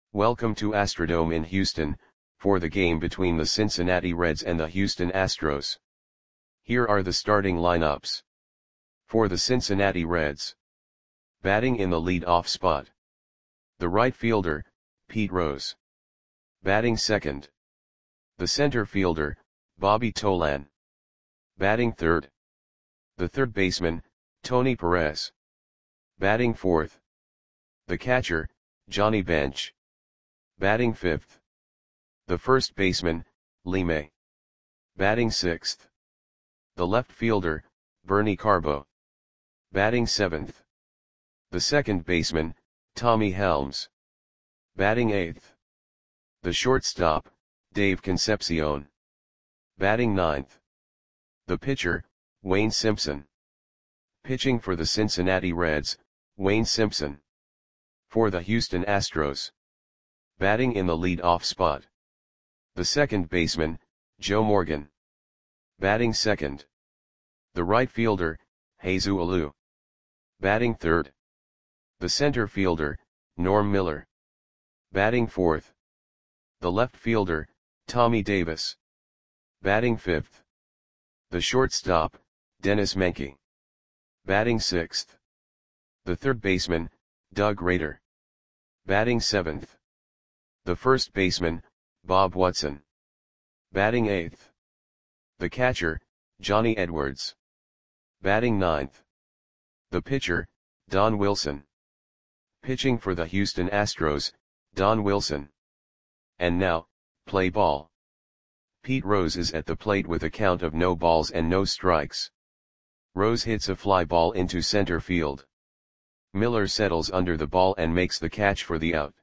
Welcome to Astrodome in Houston, for the game between the Cincinnati Reds and the Houston Astros. Here are the starting lineups. For the Cincinnati Reds. Batting in the lead-off spot. The right fielder, Pete Rose. Batting second. The center fielder, Bobby Tolan. Batting third. The third baseman, Tony Perez. Batting fourth. The catcher, Johnny Bench. Batting fifth. The first baseman, Lee May. Batting sixth. The left fielder, Bernie Carbo. Batting seventh. The second baseman, Tommy Helms. Batting eighth. The shortstop, Dave Concepcion. Batting ninth. The pitcher, Wayne Simpson. Pitching for the Cincinnati Reds, Wayne Simpson. For the Houston Astros. Batting in the lead-off spot. The second baseman, Joe Morgan. Batting second. The right fielder, Jesus Alou. Batting third. The center fielder, Norm Miller. Batting fourth. The left fielder, Tommy Davis. Batting fifth. The shortstop, Dennis Menke. Batting sixth. The third baseman, Doug Rader. Batting seventh. The first baseman, Bob Watson. Batting eighth. The catcher, Johnny Edwards. Batting ninth. The pitcher, Don Wilson. Pitching for the Houston Astros, Don Wilson. And now, play ball. Pete Rose is at the plate with a count of no balls and no strikes. Rose hits a fly ball into center field. Miller settles under the ball and makes the catch for the out.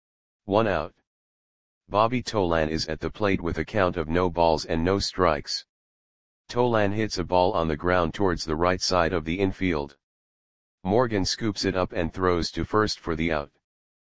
1 out. Bobby Tolan is at the plate with a count of no balls and no strikes. Tolan hits a ball on the ground towards the right side of the infield. Morgan scoops it up and throws to first for the out.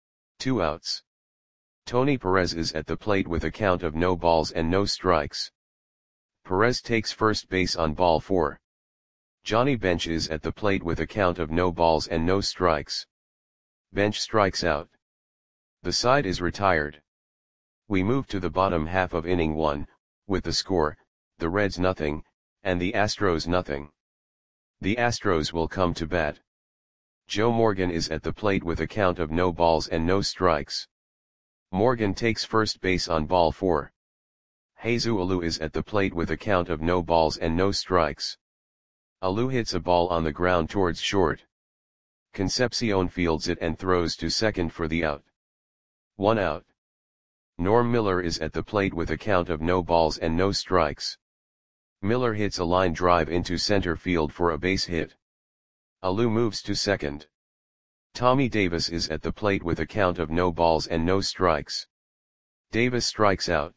2 outs. Tony Perez is at the plate with a count of no balls and no strikes. Perez takes first base on ball 4. Johnny Bench is at the plate with a count of no balls and no strikes. Bench strikes out. The side is retired. We move to the bottom half of inning 1, with the score, the Reds nothing, and the Astros nothing. The Astros will come to bat. Joe Morgan is at the plate with a count of no balls and no strikes. Morgan takes first base on ball 4. Jesus Alou is at the plate with a count of no balls and no strikes. Alou hits a ball on the ground towards short. Concepcion fields it and throws to second for the out. 1 out. Norm Miller is at the plate with a count of no balls and no strikes. Miller hits a line drive into center field for a base hit. Alou moves to second. Tommy Davis is at the plate with a count of no balls and no strikes. Davis strikes out.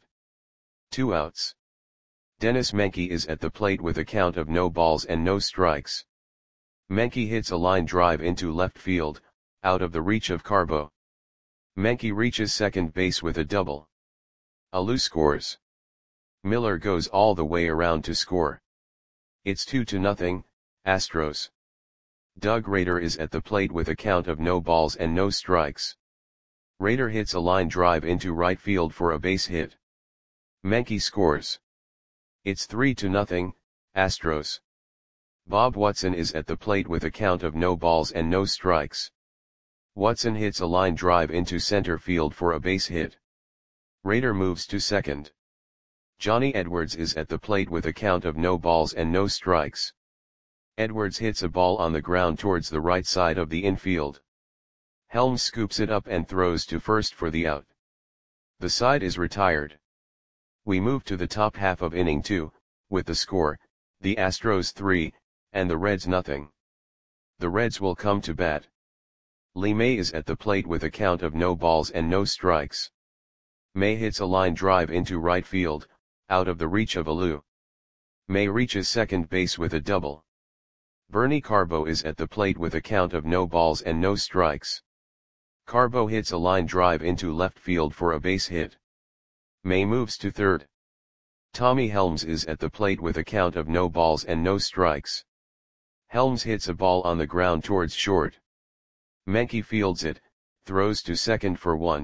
2 outs. Dennis Menke is at the plate with a count of no balls and no strikes. Menke hits a line drive into left field, out of the reach of Carbo. Menke reaches second base with a double. Alou scores. Miller goes all the way around to score. It's 2-0, Astros. Doug Rader is at the plate with a count of no balls and no strikes. Rader hits a line drive into right field for a base hit. Menke scores. It's 3-0, Astros. Bob Watson is at the plate with a count of no balls and no strikes. Watson hits a line drive into center field for a base hit. Rader moves to second. Johnny Edwards is at the plate with a count of no balls and no strikes. Edwards hits a ball on the ground towards the right side of the infield. Helms scoops it up and throws to first for the out. The side is retired. We move to the top half of inning 2, with the score, the Astros 3, and the Reds nothing. The Reds will come to bat. Lee May is at the plate with a count of no balls and no strikes. May hits a line drive into right field, out of the reach of Alou. May reaches second base with a double. Bernie Carbo is at the plate with a count of no balls and no strikes. Carbo hits a line drive into left field for a base hit. May moves to third. Tommy Helms is at the plate with a count of no balls and no strikes. Helms hits a ball on the ground towards short. Menke fields it, throws to second for 1,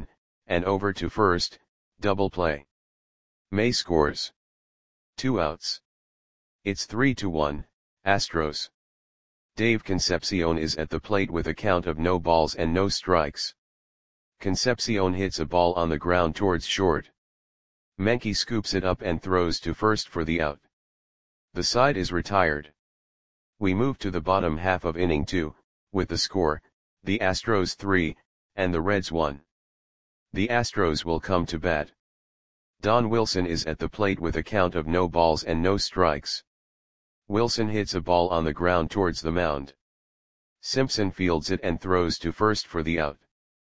and over to first, double play. May scores. 2 outs. It's 3-1, Astros. Dave Concepcion is at the plate with a count of no balls and no strikes. Concepcion hits a ball on the ground towards short. Menke scoops it up and throws to first for the out. The side is retired. We move to the bottom half of inning 2, with the score, the Astros 3, and the Reds 1. The Astros will come to bat. Don Wilson is at the plate with a count of no balls and no strikes. Wilson hits a ball on the ground towards the mound. Simpson fields it and throws to first for the out.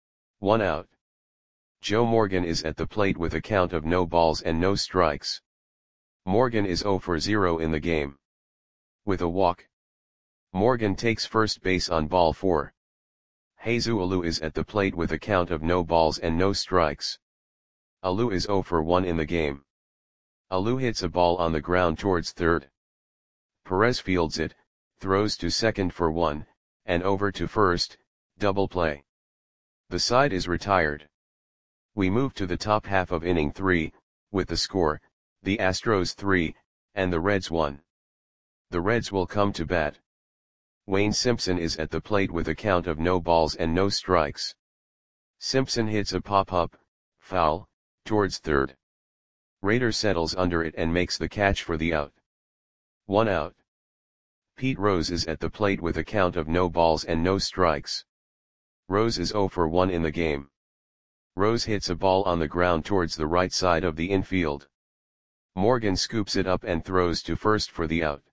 1 out. Joe Morgan is at the plate with a count of no balls and no strikes. Morgan is 0 for 0 in the game. With a walk, Morgan takes first base on ball 4. Jesus Alou is at the plate with a count of no balls and no strikes. Alou is 0 for 1 in the game. Alou hits a ball on the ground towards third. Perez fields it, throws to second for 1, and over to first, double play. The side is retired. We move to the top half of inning 3, with the score, the Astros 3, and the Reds 1. The Reds will come to bat. Wayne Simpson is at the plate with a count of no balls and no strikes. Simpson hits a pop-up, foul, towards third. Rader settles under it and makes the catch for the out. 1 out. Pete Rose is at the plate with a count of no balls and no strikes. Rose is 0 for 1 in the game. Rose hits a ball on the ground towards the right side of the infield. Morgan scoops it up and throws to first for the out.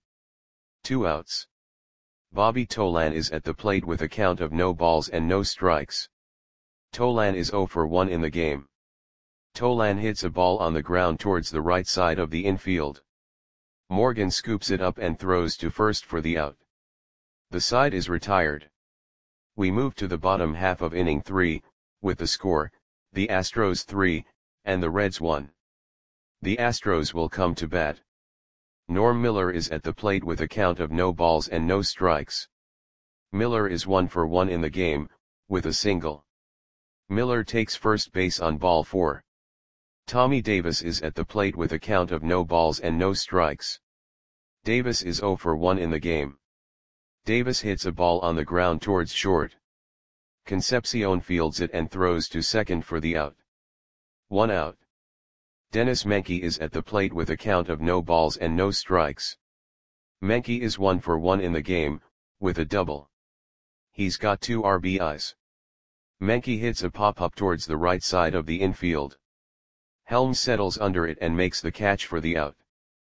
2 outs. Bobby Tolan is at the plate with a count of no balls and no strikes. Tolan is 0 for 1 in the game. Tolan hits a ball on the ground towards the right side of the infield. Morgan scoops it up and throws to first for the out. The side is retired. We move to the bottom half of inning 3, with the score, the Astros 3, and the Reds 1. The Astros will come to bat. Norm Miller is at the plate with a count of no balls and no strikes. Miller is 1 for 1 in the game, with a single. Miller takes first base on ball 4. Tommy Davis is at the plate with a count of no balls and no strikes. Davis is 0 for 1 in the game. Davis hits a ball on the ground towards short. Concepcion fields it and throws to second for the out. 1 out. Dennis Menke is at the plate with a count of no balls and no strikes. Menke is 1 for 1 in the game, with a double. He's got 2 RBIs. Menke hits a pop-up towards the right side of the infield. Helms settles under it and makes the catch for the out.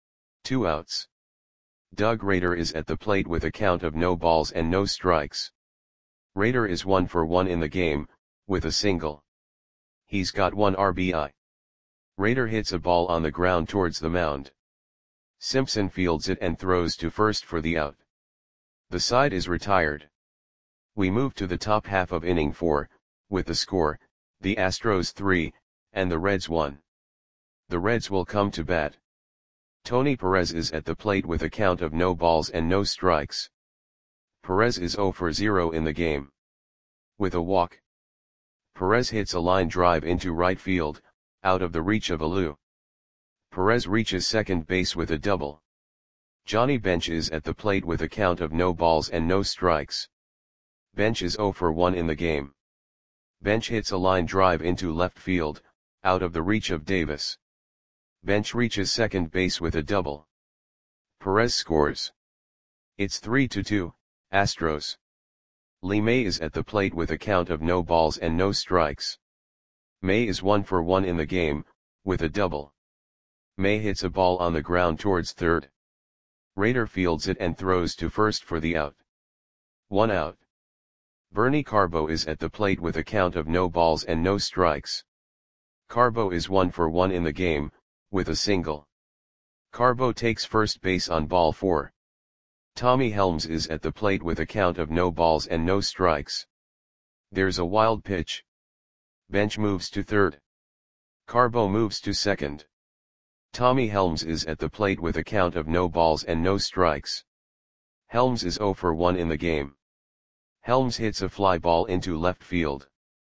2 outs. Doug Rader is at the plate with a count of no balls and no strikes. Rader is 1 for 1 in the game, with a single. He's got 1 RBI. Rader hits a ball on the ground towards the mound. Simpson fields it and throws to first for the out. The side is retired. We move to the top half of inning 4, with the score, the Astros 3, and the Reds 1. The Reds will come to bat. Tony Perez is at the plate with a count of no balls and no strikes. Perez is 0 for 0 in the game. With a walk, Perez hits a line drive into right field, out of the reach of Alou. Perez reaches second base with a double. Johnny Bench is at the plate with a count of no balls and no strikes. Bench is 0 for 1 in the game. Bench hits a line drive into left field, out of the reach of Davis. Bench reaches second base with a double. Perez scores. It's 3-2, Astros. Lee May is at the plate with a count of no balls and no strikes. May is 1 for 1 in the game, with a double. May hits a ball on the ground towards third. Rader fields it and throws to first for the out. 1 out. Bernie Carbo is at the plate with a count of no balls and no strikes. Carbo is 1 for 1 in the game, with a single. Carbo takes first base on ball 4. Tommy Helms is at the plate with a count of no balls and no strikes. There's a wild pitch. Bench moves to third. Carbo moves to second. Tommy Helms is at the plate with a count of no balls and no strikes. Helms is 0 for 1 in the game. Helms hits a fly ball into left field.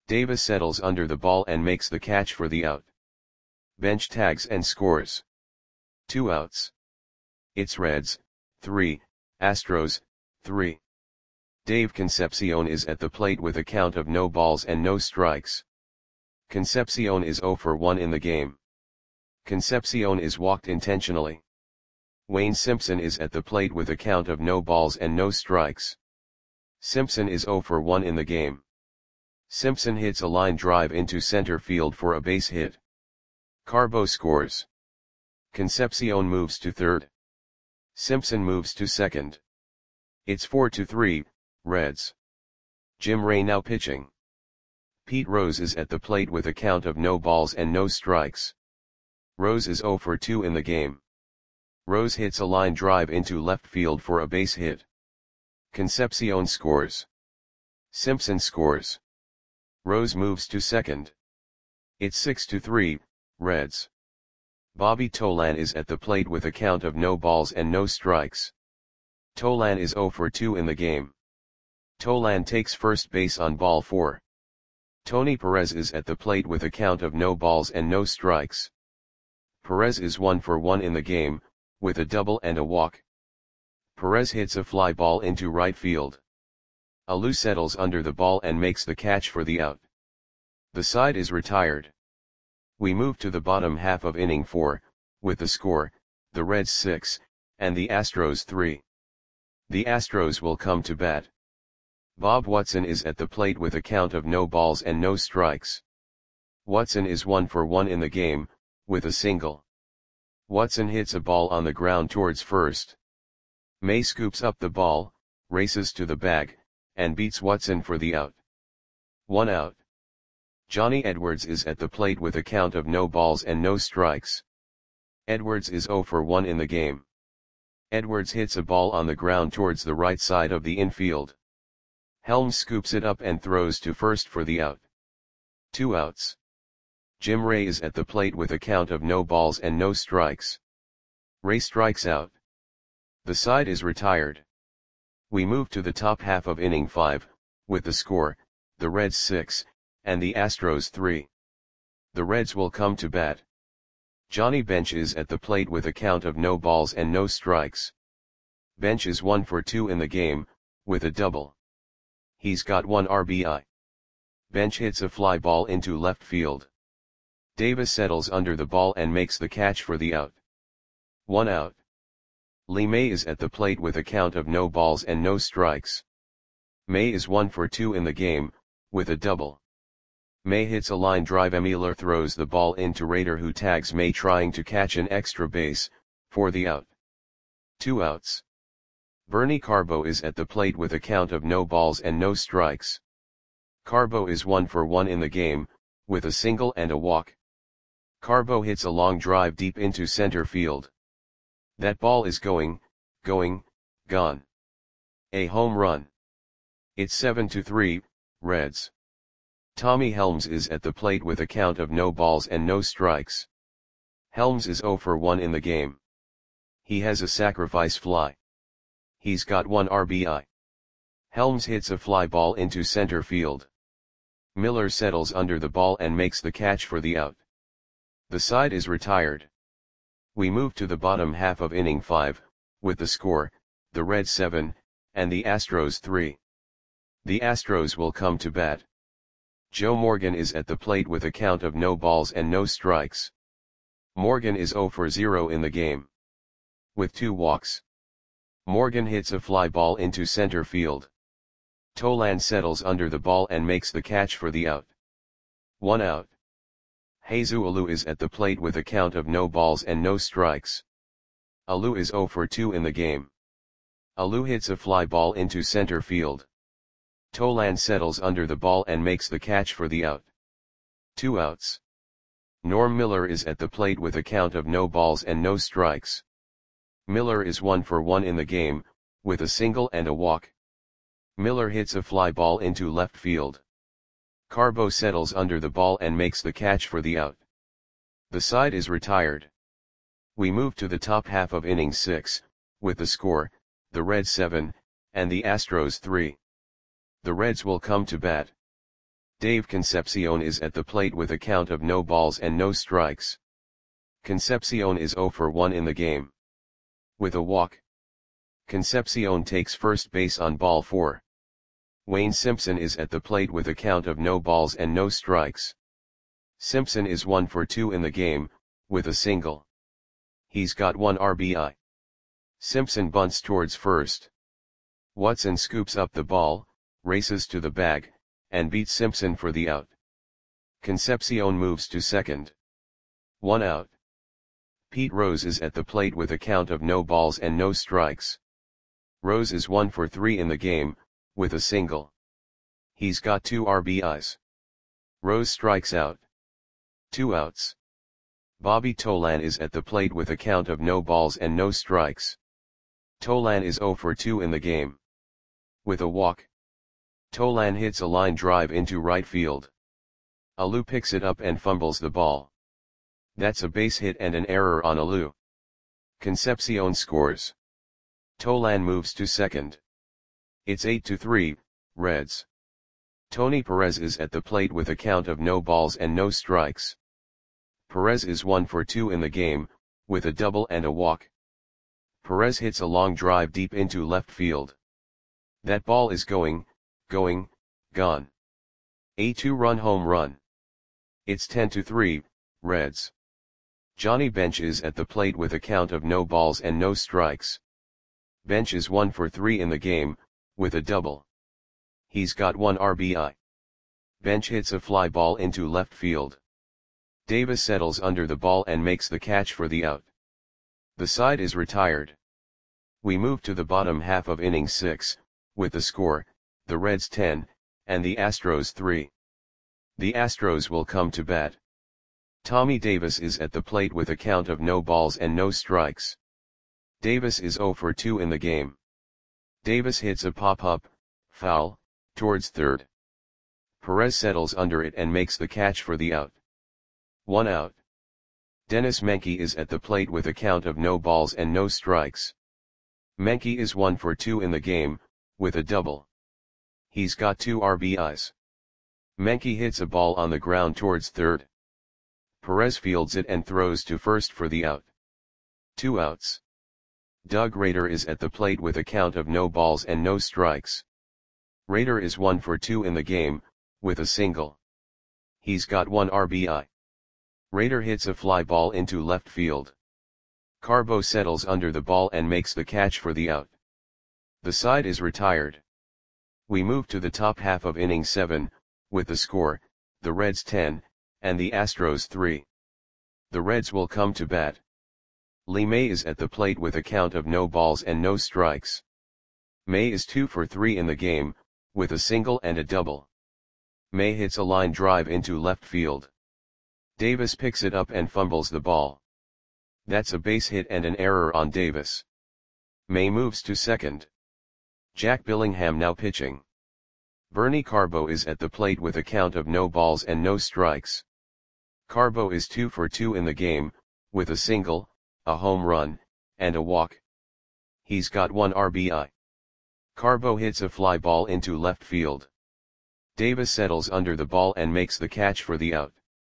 Davis settles under the ball and makes the catch for the out. Bench tags and scores. 2 outs. It's Reds, 3, Astros, 3. Dave Concepcion is at the plate with a count of no balls and no strikes. Concepcion is 0 for 1 in the game. Concepcion is walked intentionally. Wayne Simpson is at the plate with a count of no balls and no strikes. Simpson is 0 for 1 in the game. Simpson hits a line drive into center field for a base hit. Carbo scores. Concepcion moves to third. Simpson moves to second. It's 4-3, Reds. Jim Ray now pitching. Pete Rose is at the plate with a count of no balls and no strikes. Rose is 0 for 2 in the game. Rose hits a line drive into left field for a base hit. Concepcion scores. Simpson scores. Rose moves to second. It's 6-3, Reds. Bobby Tolan is at the plate with a count of no balls and no strikes. Tolan is 0 for 2 in the game. Tolan takes first base on ball 4. Tony Perez is at the plate with a count of no balls and no strikes. Perez is 1 for 1 in the game, with a double and a walk. Perez hits a fly ball into right field. Alou settles under the ball and makes the catch for the out. The side is retired. We move to the bottom half of inning 4, with the score, the Reds 6, and the Astros 3. The Astros will come to bat. Bob Watson is at the plate with a count of no balls and no strikes. Watson is 1 for 1 in the game, with a single. Watson hits a ball on the ground towards first. May scoops up the ball, races to the bag, and beats Watson for the out. 1 out. Johnny Edwards is at the plate with a count of no balls and no strikes. Edwards is 0 for 1 in the game. Edwards hits a ball on the ground towards the right side of the infield. Helms scoops it up and throws to first for the out. 2 outs. Jim Ray is at the plate with a count of no balls and no strikes. Ray strikes out. The side is retired. We move to the top half of inning 5, with the score, the Reds 6, and the Astros 3. The Reds will come to bat. Johnny Bench is at the plate with a count of no balls and no strikes. Bench is 1 for 2 in the game, with a double. He's got 1 RBI. Bench hits a fly ball into left field. Davis settles under the ball and makes the catch for the out. 1 out. Lee May is at the plate with a count of no balls and no strikes. May is 1 for 2 in the game, with a double. May hits a line drive. Emiller throws the ball into Rader, who tags May trying to catch an extra base, for the out. 2 outs. Bernie Carbo is at the plate with a count of no balls and no strikes. Carbo is 1 for 1 in the game, with a single and a walk. Carbo hits a long drive deep into center field. That ball is gone. A home run. It's 7-3, Reds. Tommy Helms is at the plate with a count of no balls and no strikes. Helms is 0 for 1 in the game. He has a sacrifice fly. He's got 1 RBI. Helms hits a fly ball into center field. Miller settles under the ball and makes the catch for the out. The side is retired. We move to the bottom half of inning 5, with the score, the Reds 7, and the Astros 3. The Astros will come to bat. Joe Morgan is at the plate with a count of no balls and no strikes. Morgan is 0 for 0 in the game. With 2 walks. Morgan hits a fly ball into center field. Tolan settles under the ball and makes the catch for the out. 1 out. Jesus Alou is at the plate with a count of no balls and no strikes. Alou is 0 for 2 in the game. Alou hits a fly ball into center field. Tolan settles under the ball and makes the catch for the out. 2 outs. Norm Miller is at the plate with a count of no balls and no strikes. Miller is 1 for 1 in the game, with a single and a walk. Miller hits a fly ball into left field. Carbo settles under the ball and makes the catch for the out. The side is retired. We move to the top half of inning 6, with the score, the Reds 7, and the Astros 3. The Reds will come to bat. Dave Concepcion is at the plate with a count of no balls and no strikes. Concepcion is 0 for 1 in the game. With a walk, Concepcion takes first base on ball 4. Wayne Simpson is at the plate with a count of no balls and no strikes. Simpson is 1 for 2 in the game, with a single. He's got 1 RBI. Simpson bunts towards first. Watson scoops up the ball, races to the bag, and beats Simpson for the out. Concepcion moves to second. 1 out. Pete Rose is at the plate with a count of no balls and no strikes. Rose is 1 for 3 in the game, with a single. He's got 2 RBIs. Rose strikes out. 2 outs. Bobby Tolan is at the plate with a count of no balls and no strikes. Tolan is 0 for 2 in the game. With a walk, Tolan hits a line drive into right field. Alou picks it up and fumbles the ball. That's a base hit and an error on Alou. Concepcion scores. Tolan moves to second. It's 8-3, Reds. Tony Perez is at the plate with a count of no balls and no strikes. Perez is 1 for 2 in the game, with a double and a walk. Perez hits a long drive deep into left field. That ball is gone. A 2-run home run. It's 10-3, Reds. Johnny Bench is at the plate with a count of no balls and no strikes. Bench is 1 for 3 in the game, with a double. He's got 1 RBI. Bench hits a fly ball into left field. Davis settles under the ball and makes the catch for the out. The side is retired. We move to the bottom half of inning 6, with the score, the Reds 10, and the Astros 3. The Astros will come to bat. Tommy Davis is at the plate with a count of no balls and no strikes. Davis is 0 for 2 in the game. Davis hits a pop-up, foul, towards third. Perez settles under it and makes the catch for the out. 1 out. Dennis Menke is at the plate with a count of no balls and no strikes. Menke is 1 for 2 in the game, with a double. He's got 2 RBIs. Menke hits a ball on the ground towards third. Perez fields it and throws to first for the out. 2 outs. Doug Rader is at the plate with a count of no balls and no strikes. Rader is 1 for 2 in the game, with a single. He's got 1 RBI. Rader hits a fly ball into left field. Carbo settles under the ball and makes the catch for the out. The side is retired. We move to the top half of inning 7, with the score, the Reds 10, and the Astros 3. The Reds will come to bat. Lee May is at the plate with a count of no balls and no strikes. May is 2 for 3 in the game, with a single and a double. May hits a line drive into left field. Davis picks it up and fumbles the ball. That's a base hit and an error on Davis. May moves to second. Jack Billingham now pitching. Bernie Carbo is at the plate with a count of no balls and no strikes. Carbo is 2 for 2 in the game, with a single, a home run, and a walk. He's got 1 RBI. Carbo hits a fly ball into left field. Davis settles under the ball and makes the catch for the out.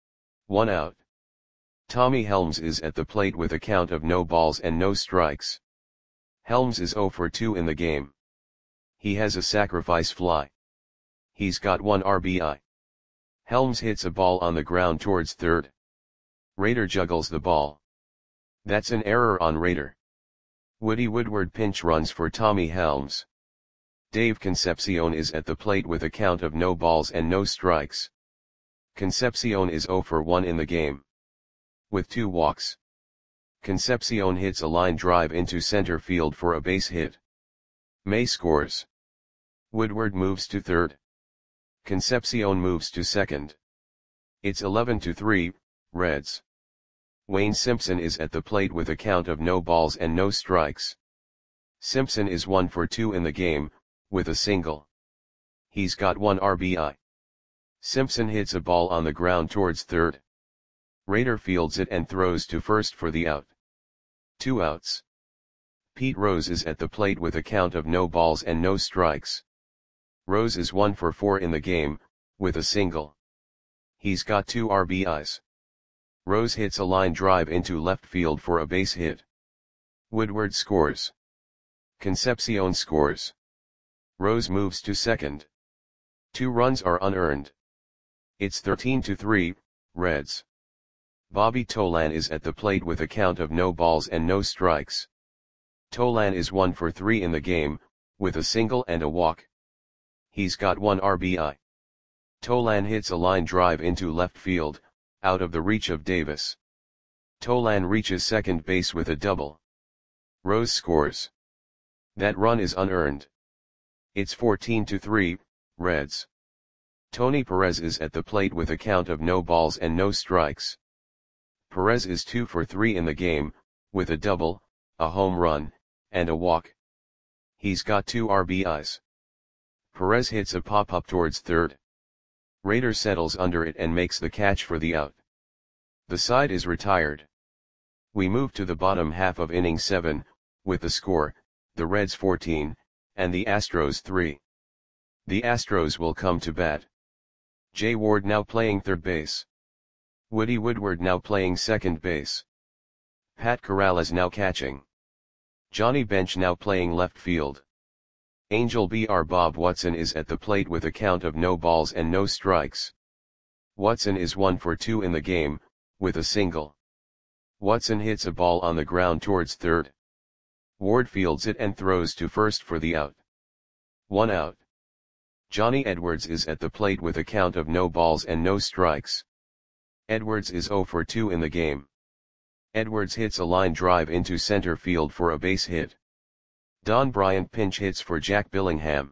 1 out. Tommy Helms is at the plate with a count of no balls and no strikes. Helms is 0 for 2 in the game. He has a sacrifice fly. He's got 1 RBI. Helms hits a ball on the ground towards third. Rader juggles the ball. That's an error on Rader. Woody Woodward pinch runs for Tommy Helms. Dave Concepcion is at the plate with a count of no balls and no strikes. Concepcion is 0 for 1 in the game. With 2 walks, Concepcion hits a line drive into center field for a base hit. May scores. Woodward moves to third. Concepcion moves to second. It's 11-3, Reds. Wayne Simpson is at the plate with a count of no balls and no strikes. Simpson is 1 for 2 in the game, with a single. He's got 1 RBI. Simpson hits a ball on the ground towards third. Rader fields it and throws to first for the out. 2 outs. Pete Rose is at the plate with a count of no balls and no strikes. Rose is 1 for 4 in the game, with a single. He's got 2 RBIs. Rose hits a line drive into left field for a base hit. Woodward scores. Concepcion scores. Rose moves to second. 2 runs are unearned. It's 13-3, Reds. Bobby Tolan is at the plate with a count of no balls and no strikes. Tolan is 1 for 3 in the game, with a single and a walk. He's got 1 RBI. Tolan hits a line drive into left field, out of the reach of Davis. Tolan reaches second base with a double. Rose scores. That run is unearned. It's 14-3, Reds. Tony Perez is at the plate with a count of no balls and no strikes. Perez is 2 for 3 in the game, with a double, a home run, and a walk. He's got 2 RBIs. Perez hits a pop-up towards third. Rader settles under it and makes the catch for the out. The side is retired. We move to the bottom half of inning 7, with the score, the Reds 14, and the Astros 3. The Astros will come to bat. Jay Ward now playing third base. Woody Woodward now playing second base. Pat Corrales now catching. Johnny Bench now playing left field. Angel Br Bob Watson is at the plate with a count of no balls and no strikes. Watson is 1 for 2 in the game, with a single. Watson hits a ball on the ground towards third. Ward fields it and throws to first for the out. 1 out. Johnny Edwards is at the plate with a count of no balls and no strikes. Edwards is 0 for 2 in the game. Edwards hits a line drive into center field for a base hit. Don Bryant pinch hits for Jack Billingham.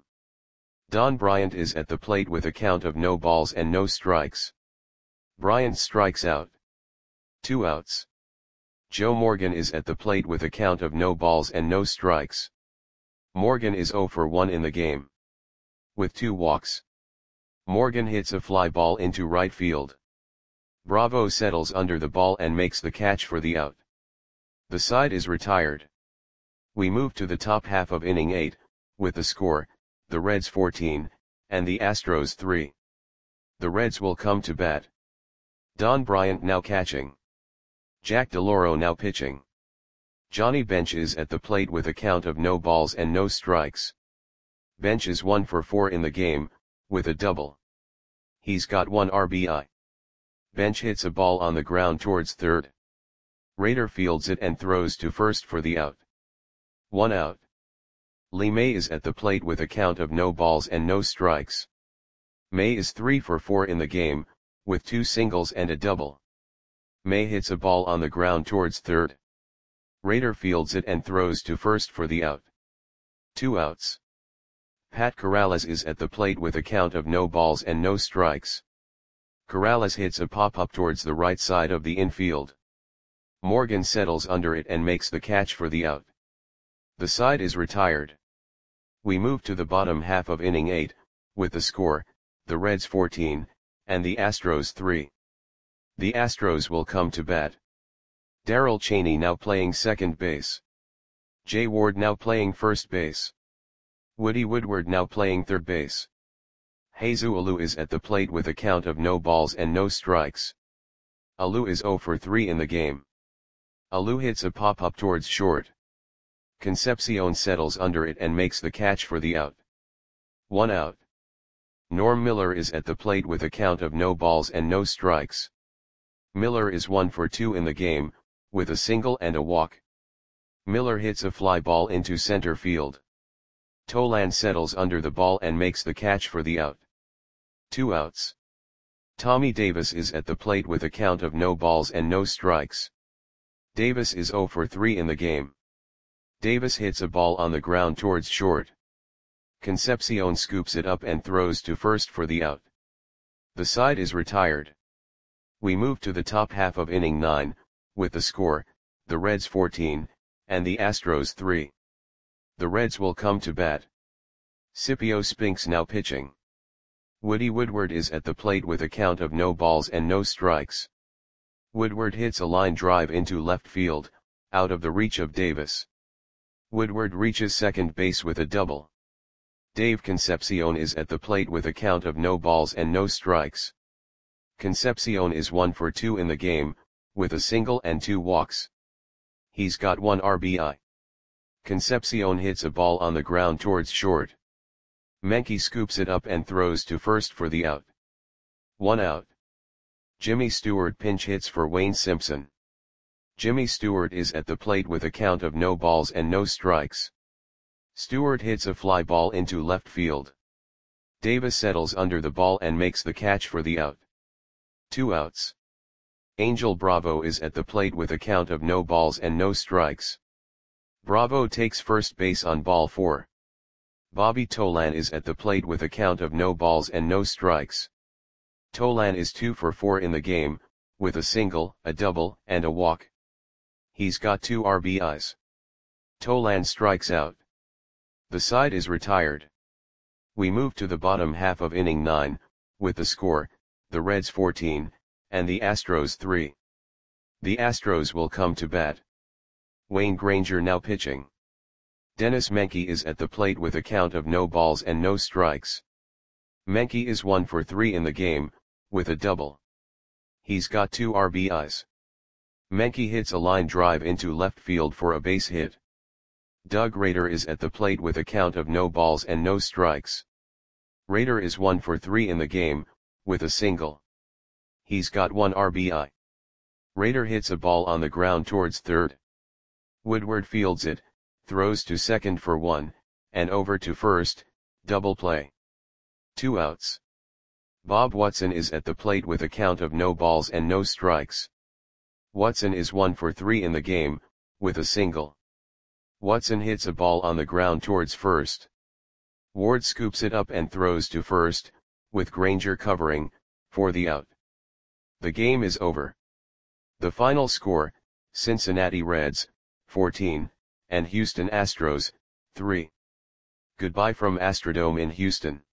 Don Bryant is at the plate with a count of no balls and no strikes. Bryant strikes out. 2 outs. Joe Morgan is at the plate with a count of no balls and no strikes. Morgan is 0 for 1 in the game. With 2 walks. Morgan hits a fly ball into right field. Bravo settles under the ball and makes the catch for the out. The side is retired. We move to the top half of inning 8, with the score, the Reds 14, and the Astros 3. The Reds will come to bat. Don Bryant now catching. Jack DeLauro now pitching. Johnny Bench is at the plate with a count of no balls and no strikes. Bench is 1 for 4 in the game, with a double. He's got 1 RBI. Bench hits a ball on the ground towards third. Rader fields it and throws to first for the out. 1 out. Lee May is at the plate with a count of no balls and no strikes. May is 3 for 4 in the game, with 2 singles and a double. May hits a ball on the ground towards third. Rader fields it and throws to first for the out. 2 outs. Pat Corrales is at the plate with a count of no balls and no strikes. Corrales hits a pop-up towards the right side of the infield. Morgan settles under it and makes the catch for the out. The side is retired. We move to the bottom half of inning 8, with the score, the Reds 14, and the Astros 3. The Astros will come to bat. Darrell Chaney now playing second base. Jay Ward now playing first base. Woody Woodward now playing third base. Jesus Alou is at the plate with a count of no balls and no strikes. Alou is 0 for 3 in the game. Alou hits a pop-up towards short. Concepcion settles under it and makes the catch for the out. 1 out. Norm Miller is at the plate with a count of no balls and no strikes. Miller is 1 for 2 in the game, with a single and a walk. Miller hits a fly ball into center field. Tolan settles under the ball and makes the catch for the out. 2 outs. Tommy Davis is at the plate with a count of no balls and no strikes. Davis is 0 for 3 in the game. Davis hits a ball on the ground towards short. Concepcion scoops it up and throws to first for the out. The side is retired. We move to the top half of inning 9, with the score, the Reds 14, and the Astros 3. The Reds will come to bat. Scipio Spinks now pitching. Woody Woodward is at the plate with a count of no balls and no strikes. Woodward hits a line drive into left field, out of the reach of Davis. Woodward reaches second base with a double. Dave Concepcion is at the plate with a count of no balls and no strikes. Concepcion is 1 for 2 in the game, with a single and 2 walks. He's got 1 RBI. Concepcion hits a ball on the ground towards short. Menke scoops it up and throws to first for the out. 1 out. Jimmy Stewart pinch hits for Wayne Simpson. Jimmy Stewart is at the plate with a count of no balls and no strikes. Stewart hits a fly ball into left field. Davis settles under the ball and makes the catch for the out. 2 outs. Angel Bravo is at the plate with a count of no balls and no strikes. Bravo takes first base on ball 4. Bobby Tolan is at the plate with a count of no balls and no strikes. Tolan is 2 for 4 in the game, with a single, a double, and a walk. He's got 2 RBIs. Tolan strikes out. The side is retired. We move to the bottom half of inning 9, with the score, the Reds 14, and the Astros 3. The Astros will come to bat. Wayne Granger now pitching. Dennis Menke is at the plate with a count of no balls and no strikes. Menke is 1 for 3 in the game, with a double. He's got 2 RBIs. Menke hits a line drive into left field for a base hit. Doug Rader is at the plate with a count of no balls and no strikes. Rader is 1 for 3 in the game, with a single. He's got 1 RBI. Rader hits a ball on the ground towards third. Woodward fields it, throws to second for 1, and over to first, double play. 2 outs. Bob Watson is at the plate with a count of no balls and no strikes. Watson is 1 for 3 in the game, with a single. Watson hits a ball on the ground towards first. Ward scoops it up and throws to first, with Granger covering, for the out. The game is over. The final score, Cincinnati Reds, 14, and Houston Astros, 3. Goodbye from Astrodome in Houston.